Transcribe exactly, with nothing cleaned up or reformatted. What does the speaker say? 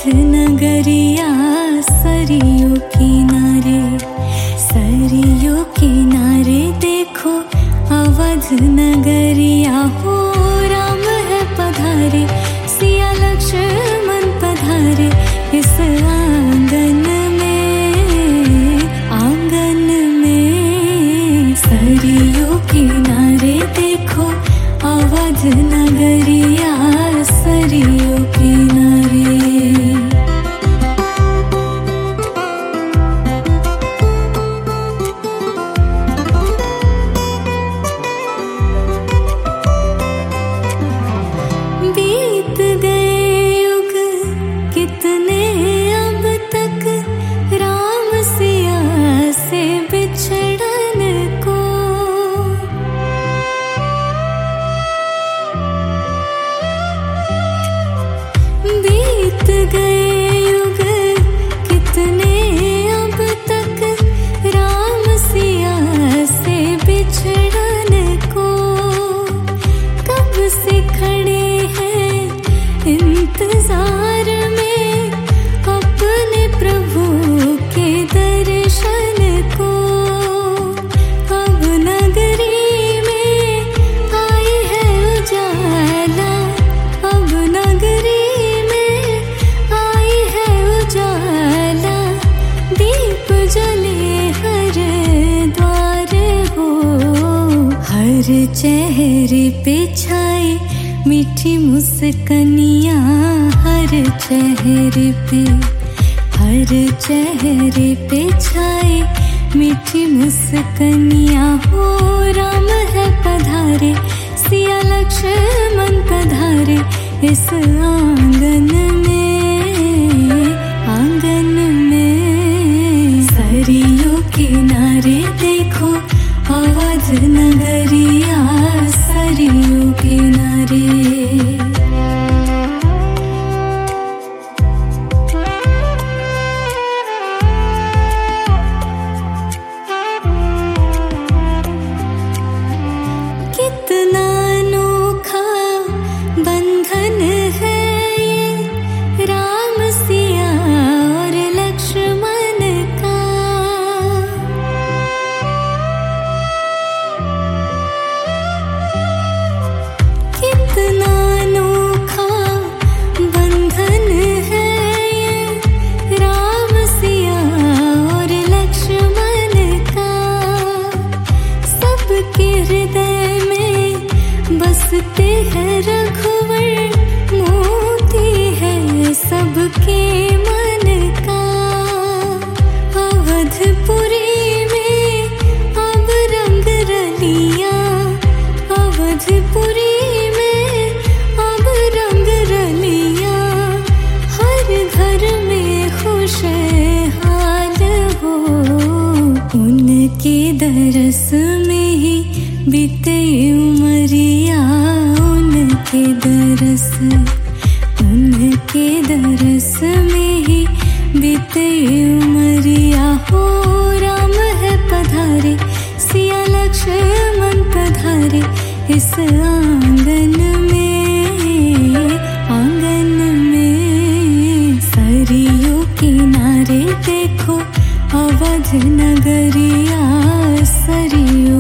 नगरिया सरियों किनारे, सरियों किनारे देखो अवध नगरिया हो राम है पधारे, सिया लक्ष्मण पधारे इस आंगन में, आंगन में। सरियों किनारे देखो अवध नगरिया सरियों किनारे। बीत गए युग कितने अब तक राम सिया से बिछड़न को, बीत गए युग कितने अब तक राम सिया से बिछड़न को। कब से खड़े हैं इंतजार में अपने प्रभु के दर्शन को। अब नगरी में आई है उजाला, अब नगरी में आई है उजाला। दीप जले हर द्वार हो, हर चेहरे पे छाए मीठी मुस्कानियाँ, हर चेहरे पे, हर चेहरे पे छाए मीठी मुस्कानियाँ हो राम है पधारे, सिया लक्ष्मण पधारे इस आंगन में, आंगन में। सरियों किनारे देखो अवध नगरिया सरियों किनारे। कितना अनोखा बंधन है ये राम सिया और लक्ष्मण का। कितना अनोखा बंधन है ये राम सिया और लक्ष्मण का। सबके हृदय में बसते हैं रघुवर, मोती है सबके मन का। अवधपुरी में अब रंग रलियां, अवधपुरी में अब रंग रलियां। हर घर में खुशहाल हो, उनके दरस में ही बीते उमरिया, उनके दरस, उनके दरस में ही बीते उमरिया हो राम है पधारे, सिया लक्ष्मण पधारे इस आंगन में, आंगन में। सरियों किनारे देखो अवध नगरिया सरियों